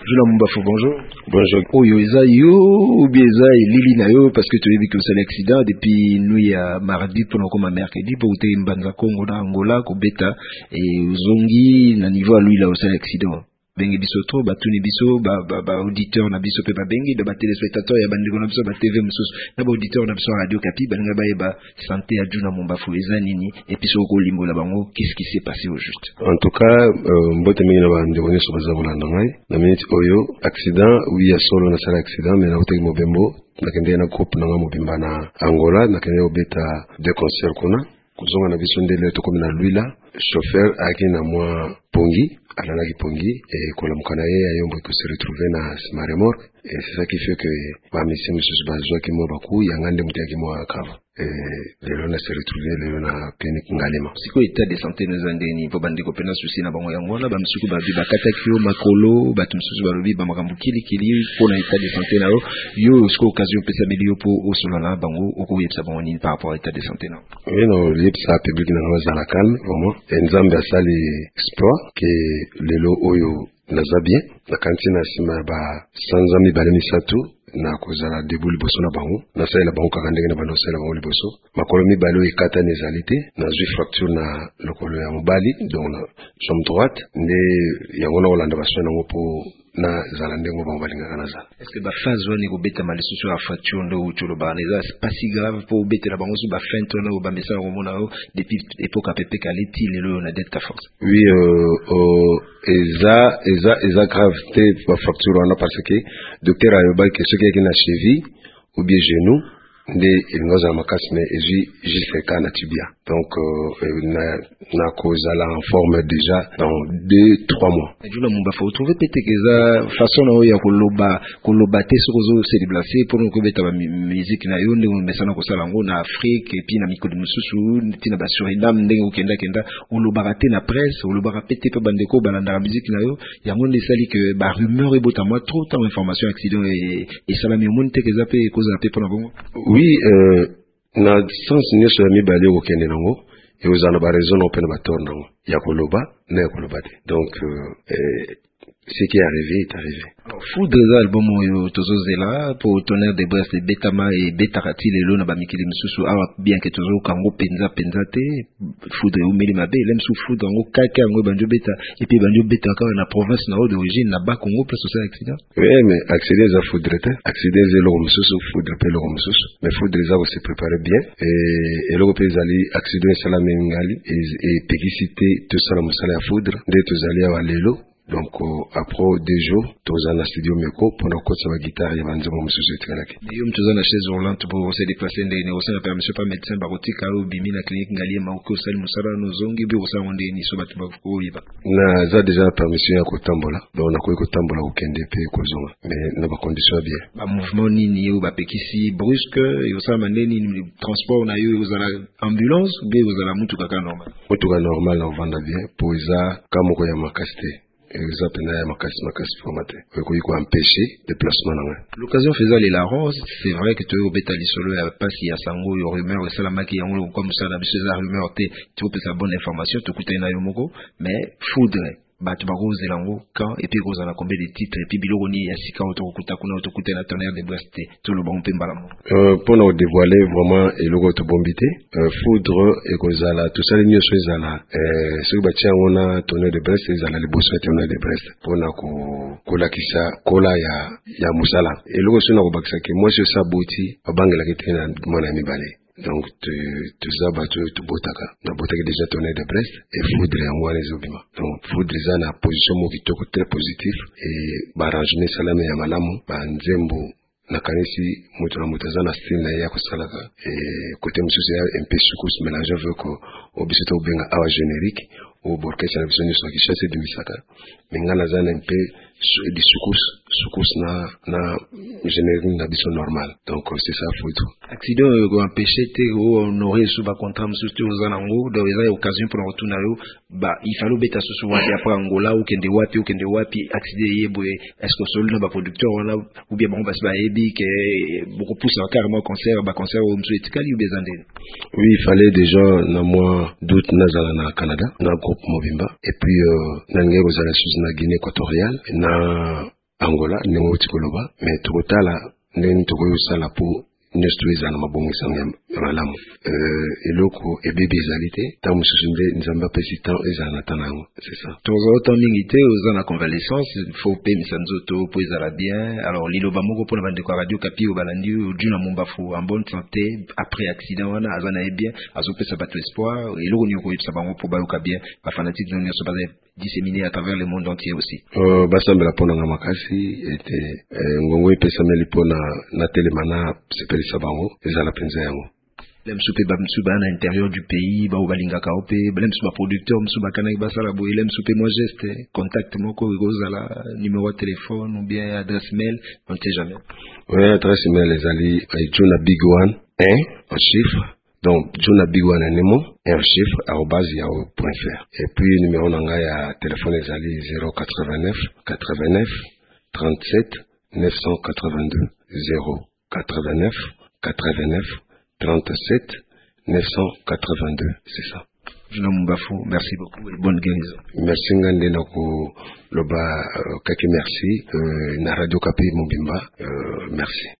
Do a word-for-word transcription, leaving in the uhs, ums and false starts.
Jula Mumbafu, bonjour. Bonjour. Oyo eza yo ou bien eza lili na yo parce que tu as vu que c'est l'accident depuis nuit ya mardi pour comme mercredi pour te mbanza Congo na Angola ko beta et zongi na niveau lui là aussi l'accident. Bengi biso to batuni biso ba ba, ba auditeur na biso pe ba bengi de ba téléspectateur ya bandeko na biso ba T V mususu na ba auditeur na biso radio Kapi balinga ba ba santé ya Juna Mumbafu eza nini et puis soko limbo la bango qu'est-ce qui s'est passé au juste. En tout cas mbote mingi na ba ndeko nyo baza kolanda ngai na minute oyo accident oui ya solo na sala accident mais na hotel Mobembo nakende na groupe na mobimba na Angola nakende obeta de concert kuna kuzonga na biso ndele to komina luila chauffeur aki na mwa pongi alalaki pongi et kolamuka na ye ayombo ko se retrouver na Simaremor et c'est ça qui fait que ba misi mususu bazwa ki mo baku yangande mutaki mo akava et lelo na se retrouver lelo na clinique Ngalema siko état de santé nos andeni po bandeko pena souci na bango yango na ba misuku ba bi bakataki yo makolo ba tumsusu ba lobi ba makambu kili kili po na état de santé na yo yo siko occasion pesa bilio po osola na bango oko yepsa bango ni par rapport à état de santé na oui non yepsa public na ngwa za la calme vraiment et nzambe asali exploit que lelo oyo naza bien na kantina sima ba sanza mibale misatu na kozala debu liboso na bango na sala bango kaka ndenge na bando sala bango liboso makolo mibale oyo ekata nezalité na zwi fracture na lokolo ya mobali donc na jambe droite nde yango na kolanda baswana ngo po na zala ndengo bango balingaka na zala. Est-ce que ba phase wani ko beta malisusu ya fracture ndo uchulo ba neza pas si grave po beta la bango su ba feinte na ba mesa ko mona depuis époque a pepe kaleti lelo na dette force. Oui euh euh eza eza eza gravité ba fracture wana parce que docteur ayoba que ce qui est na cheville ou bien genou nde ilinoza makasi mais eji jiseka na tibia donc euh, na na kozala en forme déjà dans deux trois mois. Jula Mumbafu trouver peut-être que ça façon na ya koloba koloba te sozo se déplacer pour nous beta ba musique na yo nde mesana ko sala ngo na Afrique et puis na mikolo mususu tina ba Suriname ndenge okenda kenda oloba raté na presse oloba rapete pe bandeko balanda musique na yo yango nde sali que ba rumeur et bota moi trop tant information accident et et ça la mi monte que ça peut cause pe pour bongo. Oui euh na sens nyesho ya mibale okende nango et aux ana ba raison open ba tor nango ya koloba na ya koloba te donc euh, ce qui est arrivé est arrivé. Foudre za album yo tozo zela pour tonnerre de Brest Betama et Betarati lelo na ba mikili mususu awa bien que tozo kango penza penza te foudre o meli mabe lem sou foudre ngo kaka ngo banjo beta et puis banjo beta ka na province na d'origine na ba Congo place au accident. Oui mais accident za foudre te accident ze lo mususu foudre pe lo mususu mais foudre za ko se préparer bien et et lo pe zali accident sala mengali et pégicité to sala musala ya foudre de to zali awa lelo. Donc euh, après deux jours tous en studio meko pour nous coacher la guitare et vendre mon monsieur Tikalaki. Yo mtuza na chaise roulante pour se déplacer ndene au sein permission pas médecin barotika ou bimi na clinique ngali ma ko sali musala no zongi bi osa onde ni so batu bako yiba. Na za déjà permission ya kotambola donc na ko kotambola okende pe ko zonga mais na ba condition bien. Ba mouvement nini yo ba pekisi brusque yo sa maneni ni transport na yo yo za ambulance ou bien yo za mutu kaka normal. Mutu kaka normal na vanda bien pour za kama ko ya makasté. L'occasion faisant les larrons, c'est vrai que tu es au bétali solo et pas si y a sango, il y a rumeur, et ça la maquille, comme ça, la rumeur, tu peux sa bonne information, tu coûtes un ayomoko, mais foudre. Batu bagoze lango quand et puis goza na combien de titres et puis biloko ni ya sika otokuta kuna otokuta na tonnerre de Brest tout le bon pembala mo euh pour nous dévoiler vraiment et logo to bombité euh, foudre et goza la tout ça les mieux choses là euh ce que batia on a tonnerre de Brest ils allaient les bosser tonnerre de Brest pour na ko kola kisa kola ya ya musala et logo sona ko bakisa ke moi je saboti abangela kitena mwana mibale. Donc tu tu zaba tu tu botaka na botaka déjà tonnerre de Brest et foudre en moi les obima donc foudre za na position mo kitoko très positif et barrangement salama ya malamu ba nzembo na kanisi mutu na mutaza na style na ya kosalaka et côté mususu ya un peu sukus mélange avec obisito benga awa générique au borkesa na biso nyuso kishase de misaka mengana za na un peu di sukus sukus na na générique na biso normal donc c'est ça foudre. Accident ko empêcher te ko honorer sous ba contrat mususu uzanango donc il y a occasion pour retourner yo ba il fallait beta sous wapi après Angola ou kende wapi ou kende wapi accident yebo est-ce que seul ba producteur wala ou bien bon ba ba ebi que beaucoup pousse carrément concert ba concert au monsieur Tikali ou bezande. Oui il fallait déjà na moi doute na zala na Canada na groupe Mobimba et puis euh na ngero zala sous na Guinée équatoriale na Angola ndenge tikoloba mais tokotala ndenge tokoyosala po nyonso to eza na mabongisano ya malamu eloko ebebe ezali te ntango mosusu nde nzambe apesi temps ezala na ntan na yango c'est ça tozala temps mingi te oza na convalescence faut opemisa nzoto po ezala bien. Alors liloba moko mpona bandeko ya radio kapi oyo balandi oju na mombafu en bonne santé après accident wana aza na ye bien azopesa bato espoir eloko nini okoyebisa bango po bayoka bien bafanatike nyonso baza disséminé à travers le monde entier aussi. Uh, basambela mpona nga makasi ete eh, ngongo epesameli mpona na telema na sepelisa bango ezala mpenza yango. Lemsu pe bamsu ba na intérieur du pays ba obalingaka ope lemsu ba producteur msu ba kanaki basala boye lemsu pe moi geste contact moko ekozala numéro de téléphone ou bien adresse mail on ne sait jamais. Oui, adresse mail ezali juna big one un en chiffre. Donc, Juna Big One Anemo, un chiffre, arobase yahoo point fr. Et puis, numéro nanga ya téléphone ezali zéro quatre-vingt-neuf quatre-vingt-neuf trente-sept neuf cent quatre-vingt-deux zéro quatre-vingt-neuf quatre-vingt-neuf trente-sept neuf cent quatre-vingt-deux, c'est ça. Juna Mumbafu, merci beaucoup et bonne guérison. Merci ngande nako loba euh, kaki merci euh, na radio Kapi Mobimba euh, merci.